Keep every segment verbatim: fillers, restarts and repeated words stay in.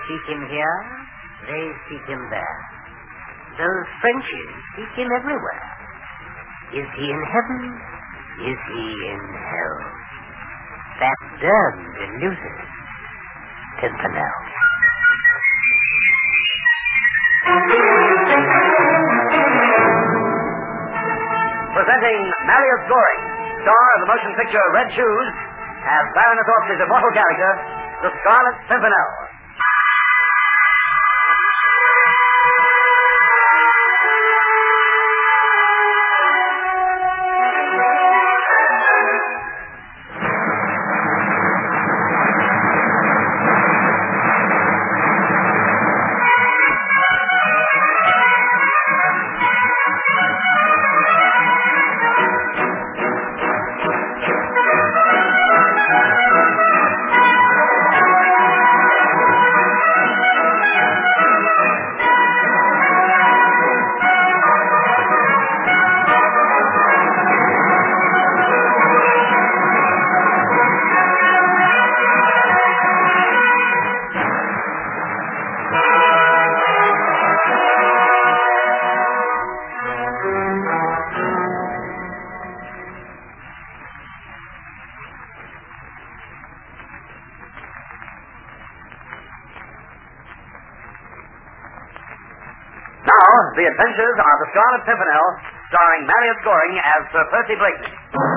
seek him here, they seek him there. Those Frenchies seek him everywhere. Is he in heaven? Is he in hell? That damned elusive Pimpernel. Presenting Marius Goring, star of the motion picture Red Shoes, as Baroness Orchard's immortal character, the Scarlet Pimpernel. The Adventures of the Scarlet Pimpernel, starring Marius Goring as Sir Percy Blakeney.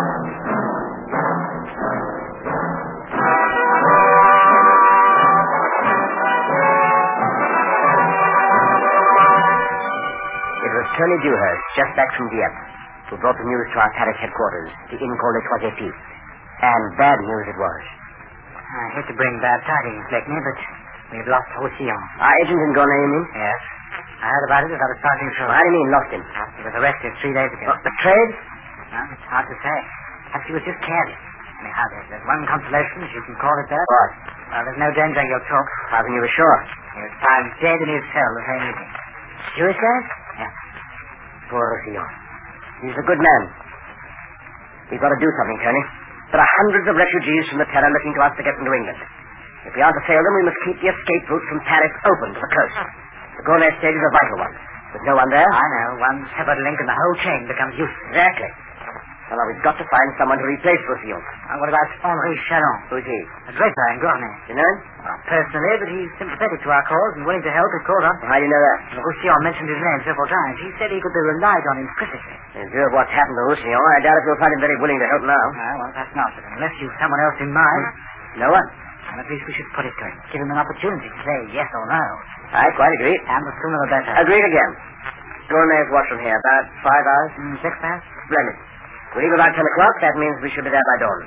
It was Tony Dewhurst, just back from Dieppe, who brought the news to our Paris headquarters. The inn called it Trois Épices. And bad news it was. I hate to bring bad tidings, Blakeney, but we've lost Roussillon. Our agent in Gournay, you mean? Yes. I heard about it as I was passing through. How do you mean, lost him? He was arrested three days ago. Oh, betrayed? No, it's hard to say. Perhaps he was just careless. Anyhow, there's, there's one consolation, if you can call it that. What? Well, there's no danger he'll talk. How can you be sure? He was found dead in his cell the same evening. Suicide? Yeah. Poor Roussillon. He's a good man. We've got to do something, Tony. There are hundreds of refugees from the Terror looking to us to get into England. If we aren't to fail them, we must keep the escape route from Paris open to the coast. The Gournay stage is a vital one. With no one there? I know. One severed link and the whole chain becomes useless. Exactly. Well, now, we've got to find someone to replace Roussillon. And what about Henri Chalon? Who's he? A draper in Gournay. You know him? Well, personally, but he's sympathetic to our cause and willing to help if called on. Well, how do you know that? Roussillon mentioned his name several times. He said he could be relied on implicitly. In view of what's happened to Roussillon, I doubt if you'll find him very willing to help now. Ah, well, that's not it. Unless you've someone else in mind. No one? And at least we should put it to him. Give him an opportunity to say yes or no. I quite agree. And the sooner the better. Agreed again. Gournay's what from here? About five hours? Mm, six hours? Splendid. We leave about ten o'clock. That means we should be there by dawn.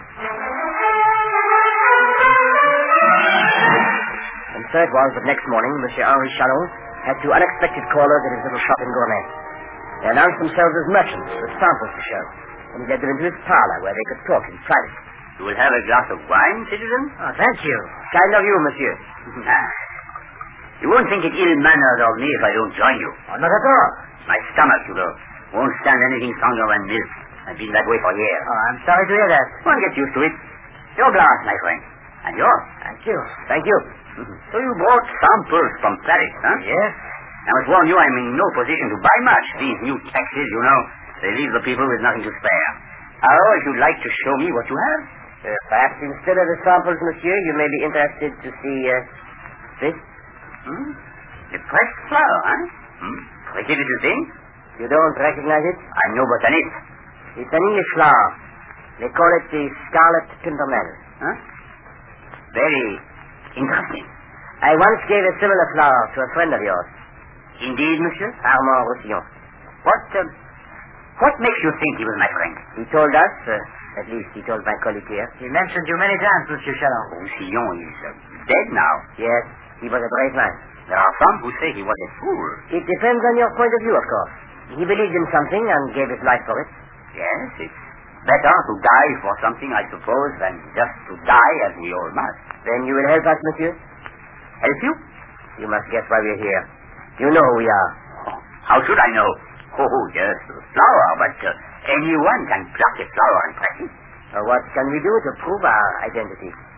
And so it was that next morning, Monsieur Henri Chalon had two unexpected callers at his little shop in Gournay. They announced themselves as merchants with samples to show, and he led them into his parlor where they could talk in private. You will have a glass of wine, citizen? Oh, thank you. Kind of you, monsieur. Ah. You won't think it ill-mannered of me if I don't join you. Oh, not at all. My stomach, you know, won't stand anything stronger than milk. I've been that way for years. Oh, I'm sorry to hear that. One gets used to it. Your glass, my friend. And yours. Thank you. Thank you. So you brought samples from Paris, huh? Yes. I must warn you, I'm in no position to buy much. These new taxes, you know, they leave the people with nothing to spare. Oh, if you'd like to show me what you have. Uh, perhaps instead of the samples, monsieur, you may be interested to see, uh, this? Hmm? A pressed flower, huh? Hmm? Pretty little thing. You don't recognize it? I'm no botanist. It's an English flower. They call it the Scarlet Pimpernel. Huh? Very interesting. I once gave a similar flower to a friend of yours. Indeed, monsieur? Armand Roussillon. What, uh, what makes you think he was my friend? He told us, uh, at least he told my colleague here. He mentioned you many times, Monsieur Chalon. Roussillon is uh, dead now. Yes, he was a brave man. There are some who say he was a fool. It depends on your point of view, of course. He believed in something and gave his life for it. Yes, it's better to die for something, I suppose, than just to die as we all must. Then you will help us, monsieur? Help you? You must guess why we're here. You know who we are. Oh, how should I know? Oh, yes, a flower, but uh, anyone can pluck a flower and press it. Uh, what can we do to prove our identity?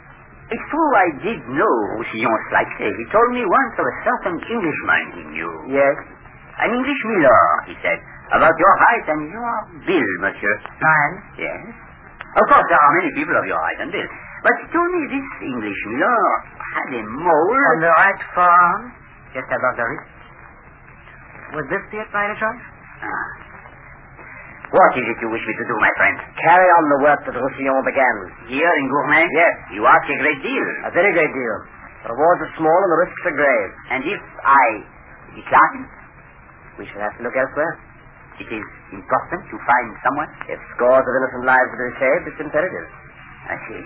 It's true I did know Roussillon slightly. He told me once of a certain Englishman he knew. Yes? An English miller, he said, about your height and your build, monsieur. Mine? Yes. Of course, there are many people of your height and build. But he told me this English miller had a mole... On the right forearm, just above the wrist. Would this be it by any chance? Ah. What is it you wish me to do, my friend? Carry on the work that Roussillon began. Here in Gourmet? Yes. You ask a great deal. A very great deal. The rewards are small and the risks are grave. And if I decline, We shall have to look elsewhere. it is important to find someone. If scores of innocent lives are to be saved, it's imperative. I see.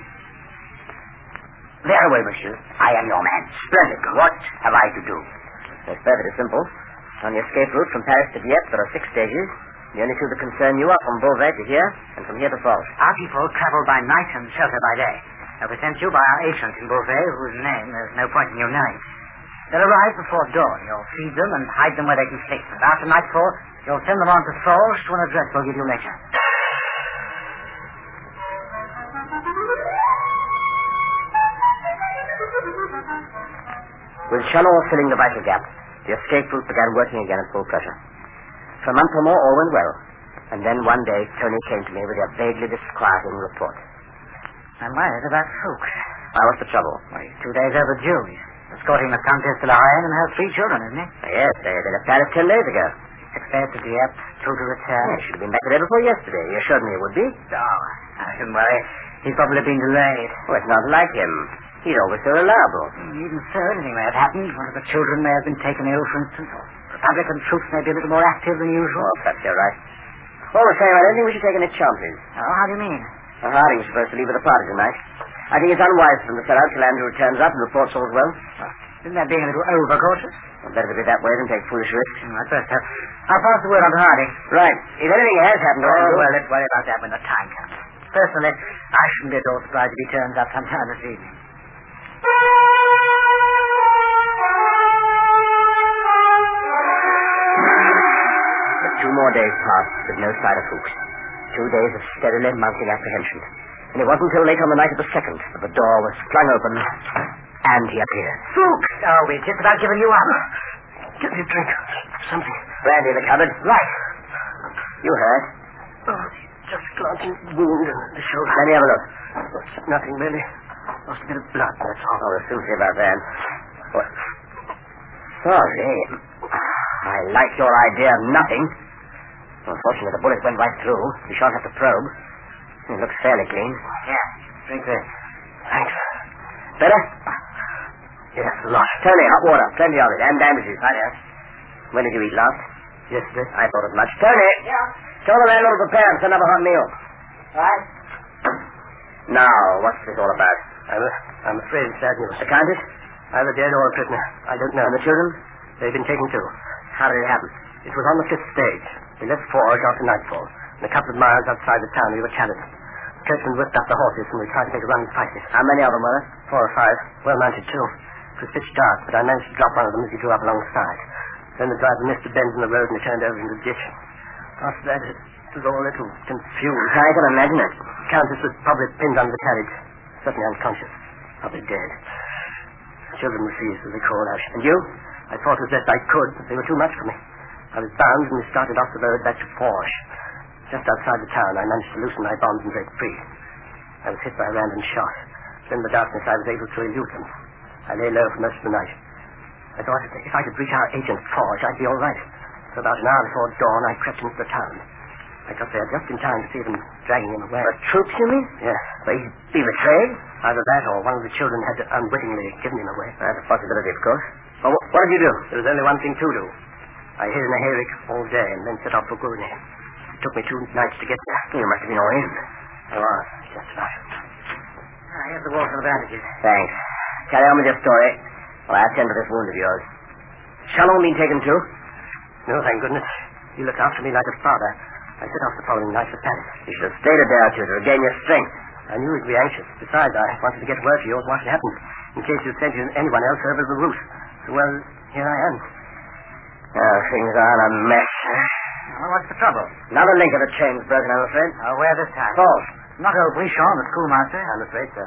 Very well, monsieur. I am your man. Splendid. What have I to do? It's perfectly simple. On the escape route from Paris to Dieppe, there are six stages. The only two that concern you are from Beauvais to here, and from here to Falch. Our people travel by night and shelter by day. They'll be sent you by our agent in Beauvais, whose name there's no point in your knowing. They'll arrive before dawn. You'll feed them and hide them where they can sleep. And after nightfall, you'll send them on to Falch to an address we'll give you later. With Chalon filling the vital gap, the escape route began working again at full pressure. For a month or more, all went well. And then one day, Tony came to me with a vaguely disquieting report. I'm worried about Fuchs. Why, what's the trouble? Well, he's two days overdue. He's escorting the Countess de la Reine and her three children, isn't he? Yes, they had been at Paris ten days ago. Six days to Dieppe, two to return. Yes, should have been back the day before yesterday. You assured me it would be. Oh, I shouldn't worry. He's probably been delayed. Oh, it's not like him. He's always so reliable. Even so, anything may have happened. One of the children may have been taken ill, for instance, or Republican troops may be a little more active than usual. Oh, perhaps you're right. All the same, I don't think we should take any chances. Oh, how do you mean? Well, Harding's supposed to leave with the party tonight. I think it's unwise for them to set out till Andrew turns up and reports all's well. Well, isn't that being a little overcautious? Well, better to be that way than take foolish risks. Mm, I suppose so. I'll pass the word on to Harding. Right. If anything has happened to Oh, Andrew... well, let's worry about that when the time comes. Personally, I shouldn't be at all surprised if he turns up sometime this evening. But two more days passed with no sight of Fuchs. Two days of steadily mounting apprehension. And it wasn't until late on the night of the second that the door was flung open and he appeared. Fuchs! Oh, we've just about given you up. Give me a drink. Something. Brandy in the cupboard. Right. You heard. Oh, just a glancing wound in the shoulder. Let me have a look. Nothing really. Lost a bit of blood, that's all. Oh, we'll soon see about that. What? Sorry. I like your idea of nothing. Unfortunately, the bullet went right through. We shan't have to probe. It looks fairly clean. Yeah, drink this. Thanks. Better? Yes, a lot. Tony, hot water. Plenty of it. And bandages. Right, yes. When did you eat last? Yesterday. I thought as much. Tony! Yeah. Tell the landlord to prepare and send up a hot meal. Right. Now, what's this all about? I'm, I'm afraid it's bad news. The Countess? Either dead or a prisoner. I don't know. And the children? They've been taken too. How did it happen? It was on the fifth stage. We left Forge after nightfall. And a couple of miles outside the town we were challenged. Churchman whipped up the horses and we tried to make a run and fight it. How many of them were there? Four or five. Well mounted too. It was pitch dark, but I managed to drop one of them as he drew up alongside. Then the driver missed a bend in the road and he turned over into the ditch. After that, it was all a little confused. I can imagine it. The Countess was probably pinned under the carriage. Certainly unconscious. Probably dead. The children refused, as they called out. And you? I fought as best I could, but they were too much for me. I was bound and we started off the road back to Forge. Just outside the town, I managed to loosen my bonds and break free. I was hit by a random shot. Then in the darkness, I was able to elude them. I lay low for most of the night. I thought if I could reach our agent, Forge, I'd be all right. So about an hour before dawn, I crept into the town. I got there just in time to see them dragging him away. The troops, you mean? Yes. Well, he'd be betrayed? Either that or one of the children had unwittingly given him away. That's a possibility, of course. Well, what, what did you do? There was only one thing to do. I hid in a hayrick all day and then set off for Gournay. It took me two nights to get there. You must have been all in. I was, just about. Ah, here's the water and the bandages. Thanks. Carry on with your story. Well, I'll attend to this wound of yours. Chalon been taken too? No, thank goodness. He looked after me like a father. I set off the following night for Paris. You should have stayed a day or two to regain your strength. I knew he'd be anxious. Besides, I wanted to get word to you of what had happened, in case you'd sent anyone else over the route. So, well, here I am. Oh, things are in a mess. Well, what's the trouble? Another link of the chain's broken, I'm afraid. Oh, where this time? False. Not old Brichon, the schoolmaster. I'm afraid so.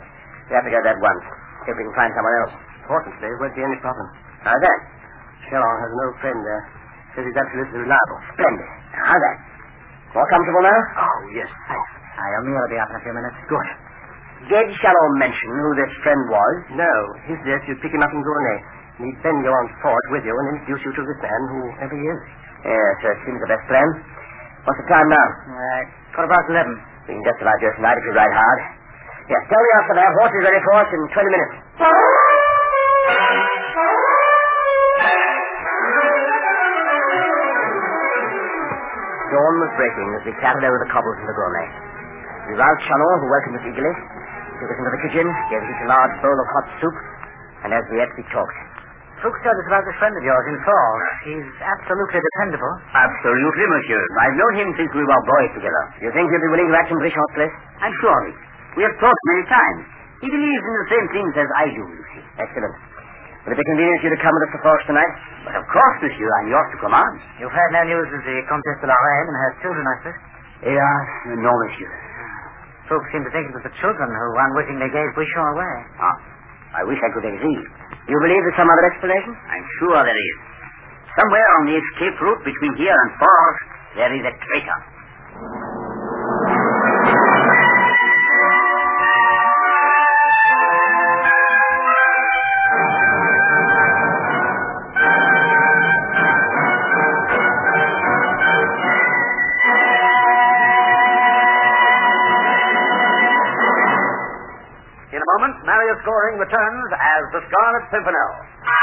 We have to go that once. See if we can find someone else. Fortunately, it won't be any problem. How's that? Chalon has an old friend there. Says he's absolutely reliable. Splendid. How's that? More comfortable now? Oh, yes, thanks. Aye, O'Neill will be up in a few minutes. Good. Did Chalon mention who this friend was? No, he suggests you pick him up in Gournay. And he'd send you on Ford with you and introduce you to this man, whoever he is. Yes, sir. Seems the best plan. What's the time now? Uh, quarter past eleven. We can just about do it tonight if you ride hard. Yes, tell me after that. Horse is ready for us in twenty minutes. Dawn was breaking as we clattered over the cobbles of the Gournay. We roused Chalon, who welcomed us eagerly, took us into the kitchen, gave us each a large bowl of hot soup, and as we ate, we talked. Fuchs told us about this friend of yours in Falls. He's absolutely dependable. Absolutely, monsieur. I've known him since we were boys together. You think he'll be willing to act in Brichard's place? I'm sure of it. We have talked many times. He believes in the same things as I do, you see. Excellent. Will it be convenient for you to come with us to Forge tonight? But of course, monsieur, I'm yours to command. You've heard no news of the Comtesse de Lorraine and her children, I suppose? Yes, no, monsieur. Folks seem to think it was the children who unwittingly gave Bouchon away. Ah, I wish I could agree. You believe there's some other explanation? I'm sure there is. Somewhere on the escape route between here and Forge, there is a traitor. Marius Goring returns as the Scarlet Pimpernel.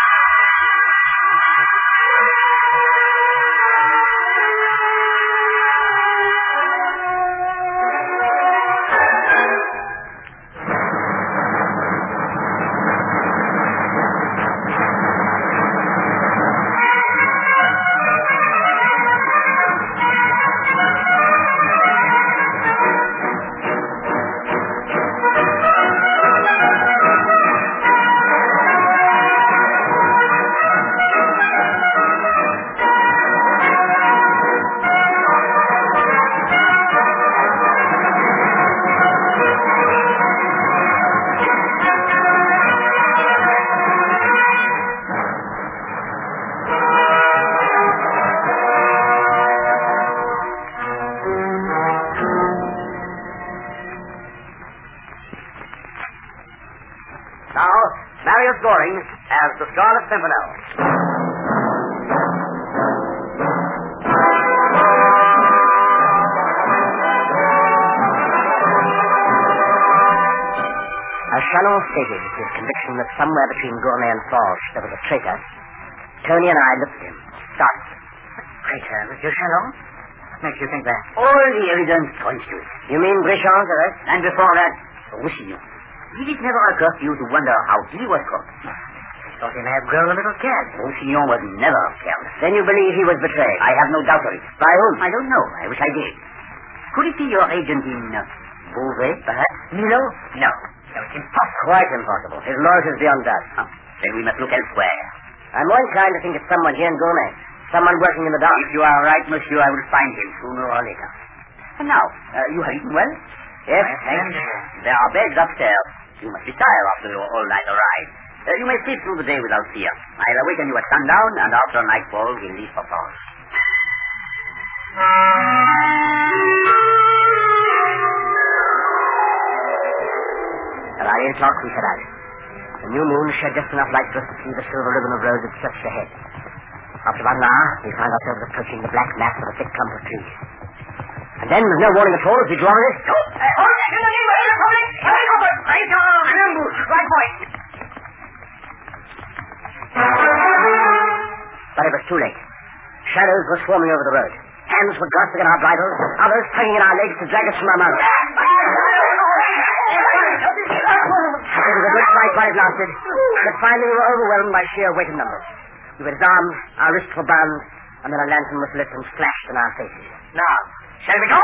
Marius Goring as the Scarlet Pimpernel. As Chalon stated his conviction that somewhere between Gournay and Forge there was a traitor, Tony and I looked at him, startled. Traitor, Monsieur Chalon? What makes you think that? All the evidence points to it. You mean Brichard's arrest? And before that, Roussillon. Did it never occur to you to wonder how he was caught? I thought he may have grown a little careless. Roussillon was never careless. Then you believe he was betrayed? I have no doubt of it. By whom? I don't know. I wish I did. Could it be your agent in uh, Beauvais, perhaps? Milo? No. No, it's impossible. Quite impossible. His loyalty is beyond doubt. Huh? Then we must look elsewhere. I'm more inclined to think it's someone here in Gournay. Someone working in the dark. If you are right, monsieur, I will find him sooner or later. And now, uh, you have eaten well? Yes, thanks. There are beds upstairs. You must be tired after your all-night ride. Uh, you may sleep through the day without fear. I'll awaken you at sundown, and after nightfall, we'll leave for Forge. About eight o'clock, we set out. The new moon shed just enough light for us to see the silver ribbon of road that stretched ahead. After about an hour, we found ourselves approaching the black mass of a thick clump of trees. And then, with no warning at all, as we drew on it, oh, uh, oh, but it was too late. Shadows were swarming over the road. Hands were grasping at our bridles, others tugging at our legs to drag us from our mounts. It was a good fight while it lasted, but finally we were overwhelmed by sheer weight of numbers. We were disarmed, our wrists were bound, and then a lantern was lit and flashed in our faces. Now, shall we go?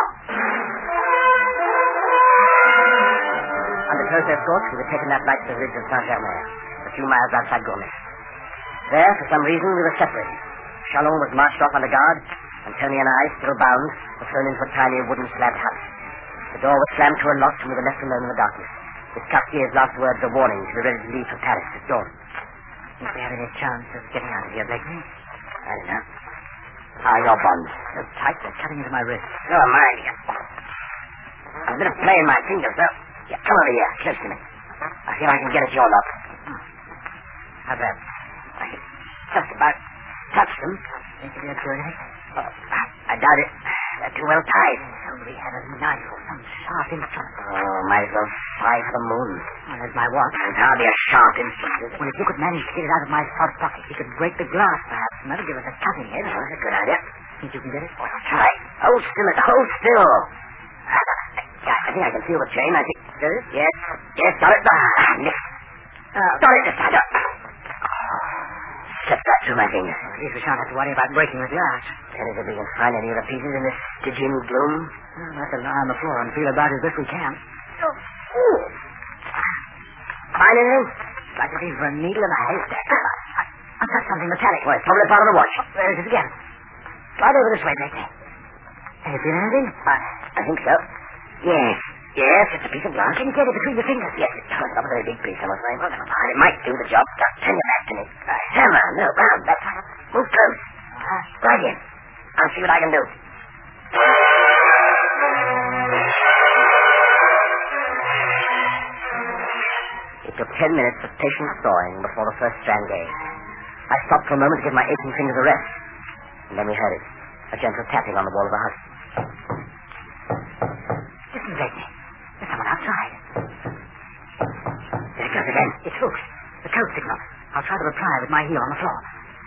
Under close escort, we were taken that night to the ridge of Saint-Germain, a few miles outside Gournay. There, for some reason, we were separated. Chalon was marched off under guard, and Tony and I, still bound, were thrown into a tiny wooden slabbed hut. The door was slammed to a lock, and we were left alone in the darkness. It's Cartier's last words are warning to be ready to leave for Paris at dawn. If we have any chance of getting out of here, Blakeney? I don't know. How are your bonds? So tight, they're cutting into my wrist. So am I. I've been playing my fingers, though. Yeah, come over here, close to me. I feel I can get at your lock. Hmm. How bad? I can just about touch them. Think you'll be able to do anything? Oh, I doubt it. They're too well tied. If only had a knife or some sharp instrument. Oh, might as well fly for the moon. Well, there's my watch. It's hardly a sharp instrument, is it? Well, if you could manage to get it out of my front pocket, you could break the glass, perhaps, and that'll give us a cutting edge. Oh, that's a good idea. Think you can get it? Well, I'll try. Hold still, hold still. I think I can feel the chain. I think. There is? Yes. Yes, got it. Ah, missed. Uh, got it this time. Slipped right through my fingers. At least we shan't have to worry about breaking the glass. And if we can find any other pieces in this Stygian gloom. Well, we'll have to lie on the floor and feel about as best we can. Oh. Ooh. Find anything? It's like looking for a needle in a haystack. I, I touched something metallic. Well, it's probably part of the watch. Oh, there it is again. Slide over this way, Blakeney. Have you feel anything? Uh, I think so. Yes. Yes, it's a piece of glass. Can you get it between your fingers? Yes, it's not a very big piece, I'm afraid. Well, never mind. It might do the job. Just turn your back to me. Uh, hammer. No, round. That's right. Move close. Uh-huh. Right in. I'll see what I can do. It took ten minutes of patient sawing before the first strand gave. I stopped for a moment to give my aching fingers a rest. And then we heard it. A gentle tapping on the wall of the house. Listen, Blakeney. There's someone outside. There it goes again. It's Fuchs. The code signal. I'll try to reply with my heel on the floor.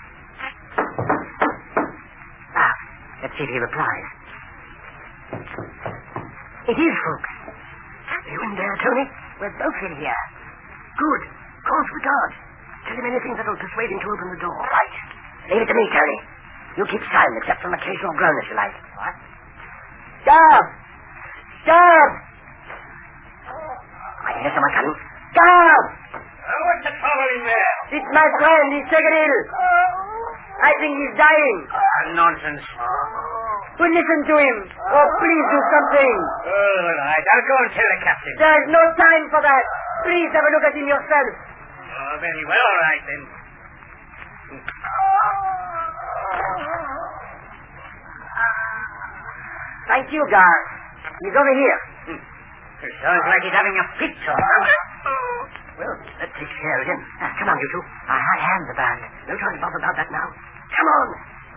Ah, let's see if he replies. It is Fuchs. You in there, Tony? We're both in here. Good. Call for the guard. Tell him anything that'll persuade him to open the door. Right. Leave it to me, Tony. You keep silent, except for an occasional groan, if you like. What? Guard! Guard! I can hear someone coming. Guard! Uh, what's the trouble in there? It's my friend. He's taken ill. I think he's dying. Ah, nonsense. Well, listen to him. Oh, please do something. All right, I'll go and tell the captain. There's no time for that. Please have a look at him yourself. Oh, very well, all right, then. Thank you, guard. He's over here. Hmm. It sounds like he's having a fit, sir. Well, let's take care of him. Ah, come on, you two. Our hot hands are bound. No time to bother about that now. Come on.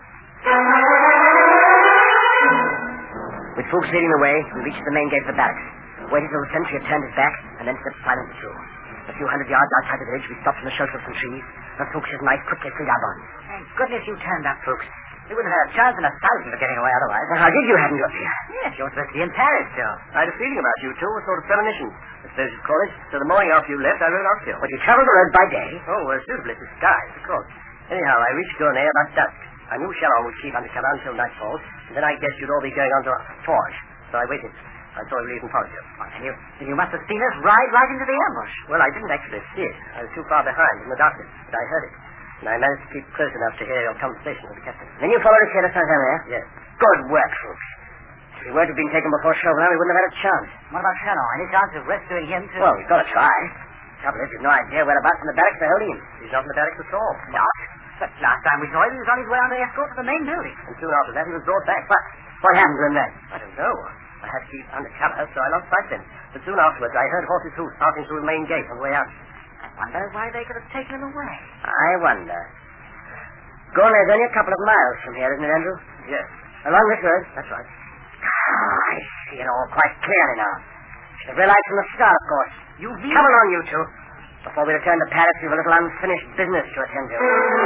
With Fuchs leading the way, we reached the main gate of the barracks. Waited till the sentry had turned his back, and then stepped silently through. A few hundred yards outside the village, we stopped in the shelter of some trees, and Fuchs's knife quickly freed our bonds. Thank goodness you turned up, Fuchs. We wouldn't have had a chance in a thousand of getting away otherwise. Well, how did you happen to appear? Yes, you're supposed to be in Paris still. I had a feeling about you two, a sort of premonition, I suppose you'd call it. So the morning after you left, I rode out here. But you traveled the road by day. Oh, well, suitably disguised, of course. Anyhow, I reached Gournay about dusk. I knew Sharon would keep under cover until nightfall, and then I guessed you'd all be going on to Forge. So I waited. I saw you leave and followed you. Oh, and you, and you must have seen us ride right into the ambush. Well, I didn't actually see it. I was too far behind in the darkness, but I heard it. And I managed to keep close enough to hear your conversation with the captain. Then you followed us here to Saint-Germain? Yes. Good work, Fuchs. If we weren't to have been taken before Chauvelin, we wouldn't have had a chance. What about Shannon? Any chance of rescuing him, too? Well, we've got to try. Trouble is, we've no idea whereabouts in the barracks they're holding him. He's not in the barracks at all. Not. But last time we saw him, he was on his way under escort to the main building. And soon after that, he was brought back. What? What happened to him then? I don't know. I had to keep under cover, so I lost sight of him. But soon afterwards, I heard horses' hoofs passing through the main gate on the way out. I wonder why they could have taken him away. I wonder. Gournay's only a couple of miles from here, isn't it, Andrew? Yes. Along this road? That's right. Ah, I see it all quite clearly now. Should have realized from the start, of course. You Come along, you two. Before we return to Paris, we've a little unfinished business to attend to.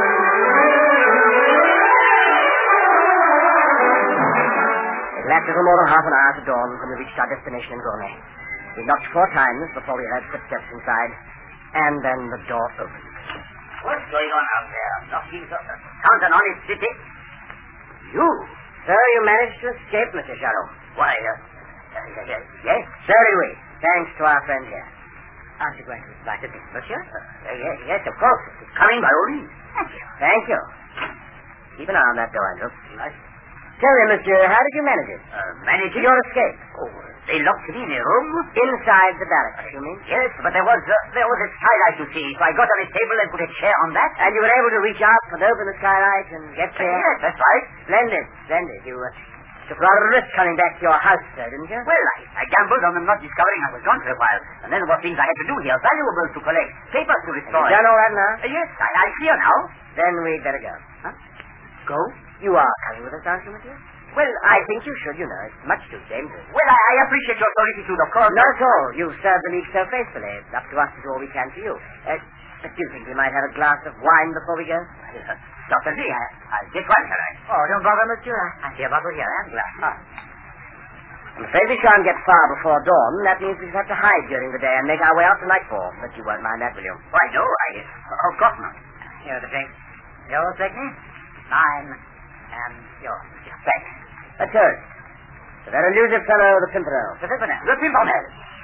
It lacked little more than half an hour to dawn when we reached our destination in Gournay. We knocked four times before we heard footsteps inside, and then the door opened. What's going on out there? Knocking sounds an honest city. You? Sir, you managed to escape, Mister Charot. Why, uh, uh, uh, yes? So did we, thanks to our friend here. Aren't you going to light a bit, monsieur? Uh, yes, yes, of course. Coming by all means. Thank you. Thank you. Keep an eye on that door, Andrew. Right. Tell me, monsieur, how did you manage it? Uh, manage it? Your escape. Oh, they locked me in a room. Inside the barracks, you mean? Yes, but there was uh, there was a skylight, you see, so I got on a table and put a chair on that. And you were able to reach out and open the skylight and get there? Yes, that's right. Splendid, splendid. You uh, took rather a risk coming back to your house, sir, didn't you? Well, I, I gambled on them not discovering I was gone for a while. And then there were things I had to do here, valuables to collect, papers to restore. Have you done all that now? Uh, yes, I, I'm clear now. Then we'd better go. Huh? Go? You are coming with us, aren't you, monsieur? Well, I think you should, you know. It's much too dangerous. Well, I, I appreciate your solicitude, of course. Not at all. You've served the League so faithfully. It's up to us to do all we can for you. Uh, but do you think we might have a glass of wine before we go? Uh, certainly, I, I'll get one, shall I? Oh, don't bother, monsieur. I see a bottle here and glass. Ah. I'm afraid we shan't get far before dawn. That means we shall have to hide during the day and make our way out to nightfall. But you won't mind that, will you? Why, no, I... Uh, of course not. Here are the drinks. Yours, Blakeney? Mine. And yours, monsieur. Thanks. A toast. The very elusive fellow, the Pimpernel. The Pimpernel. The Pimpernel.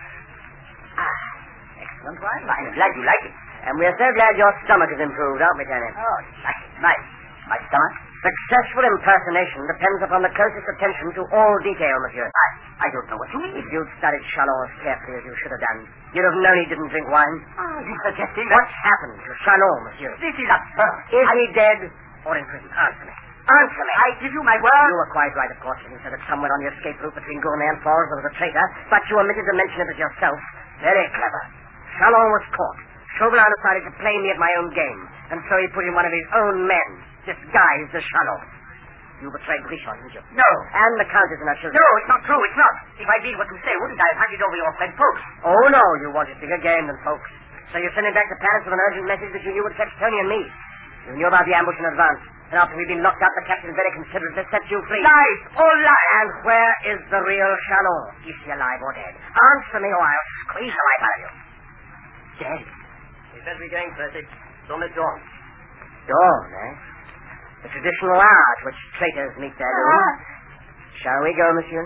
Ah, excellent wine. I'm glad you like it. And we're so glad your stomach has improved, aren't we, Tony? Oh, nice, nice. My stomach? Successful impersonation depends upon the closest attention to all detail, monsieur. I, I don't know what you mean. If you'd studied Chalon as carefully as you should have done, you'd have known he didn't drink wine. Oh, you're suggesting that... What's happened to Chalon, monsieur? This is absurd. Is he dead or in prison? Answer me. Answer me. I give you my word. You were quite right, of course, when you said that somewhere on the escape route between Gournay and Falls there was a traitor, but you omitted to mention it as yourself. Very clever. Chalon was caught. Chauvelin decided to play me at my own game, and so he put in one of his own men, disguised as Chalon. You betrayed Richard, didn't you? No. And the Countess and her children. No, it's not true, it's not. If I did what you say, wouldn't I have handed over your friend Folks? Oh, no, you wanted bigger game than folks. So you sent him back to Paris with an urgent message that you knew would fetch Tony and me. You knew about the ambush in advance. And after we'd been locked out, the captain very considerately set you free. Lies! All lies! And where is the real Chalon? Is he alive or dead? Answer me or I'll squeeze the life out of you. Dead? We'd better be going, Percy. It's almost dawn. Dawn, eh? The traditional hour at which traitors meet their doom. Shall we go, monsieur?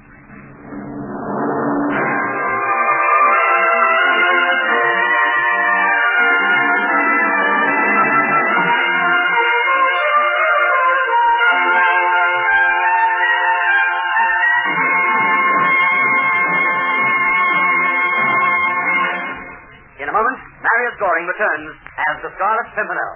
In a moment, Marius Goring returns as the Scarlet Pimpernel.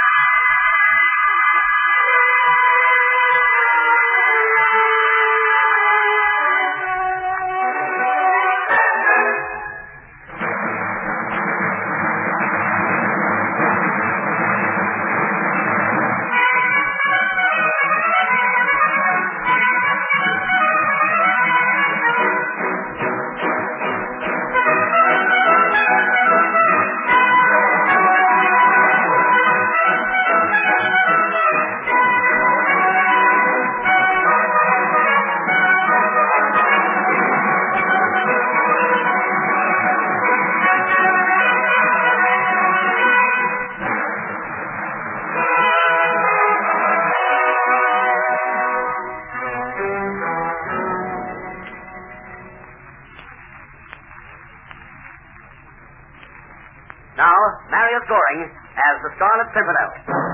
Now, Marius Goring as the Scarlet Pimpernel.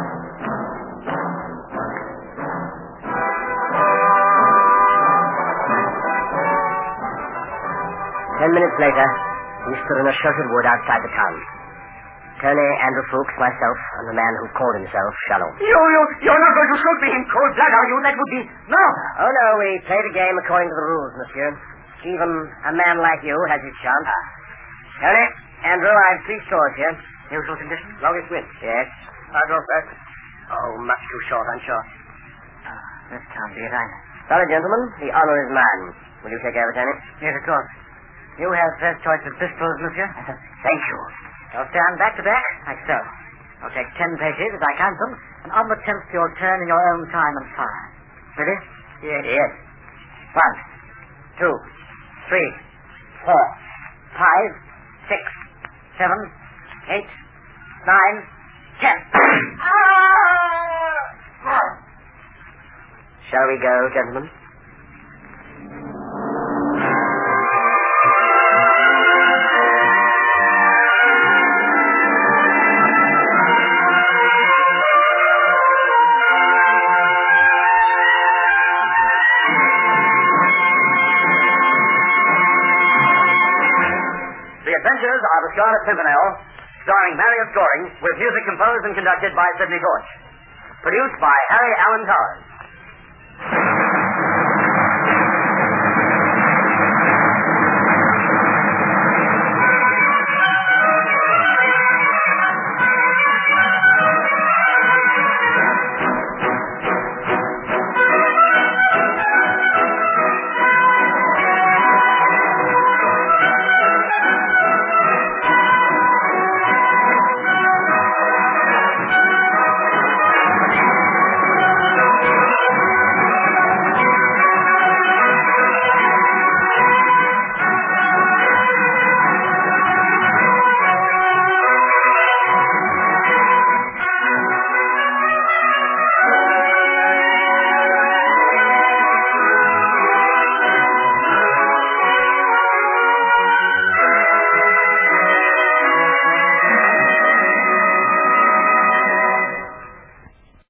Ten minutes later, we stood in a sheltered wood outside the town. Tony, Andrew Fuchs, myself, and the man who called himself Chalon. You, you, you're not going to shoot me in cold blood, are you? That would be murder. Oh, no, we play the game according to the rules, monsieur. Even a man like you has his chance. Ah. Tony, Andrew, I have three swords here. Usual conditions? Longest width. Yes. I'll go first. Oh, much too short, I'm sure. Oh, this can't be it either. Sorry, gentlemen. The honor is mine. Will you take over, Tony? Yes, of course. You have first choice of pistols, monsieur? Thank you. You'll stand back to back, like so. I'll take ten paces as I count them, and on the tenth you'll turn in your own time and fire. Ready? Yes. Yes. One, two, three, four, five, six, seven, eight, nine, ten. Shall we go, gentlemen? Adventures of the Scarlet Pimpernel, starring Marius Goring, with music composed and conducted by Sidney Torch. Produced by Harry Allen Torres.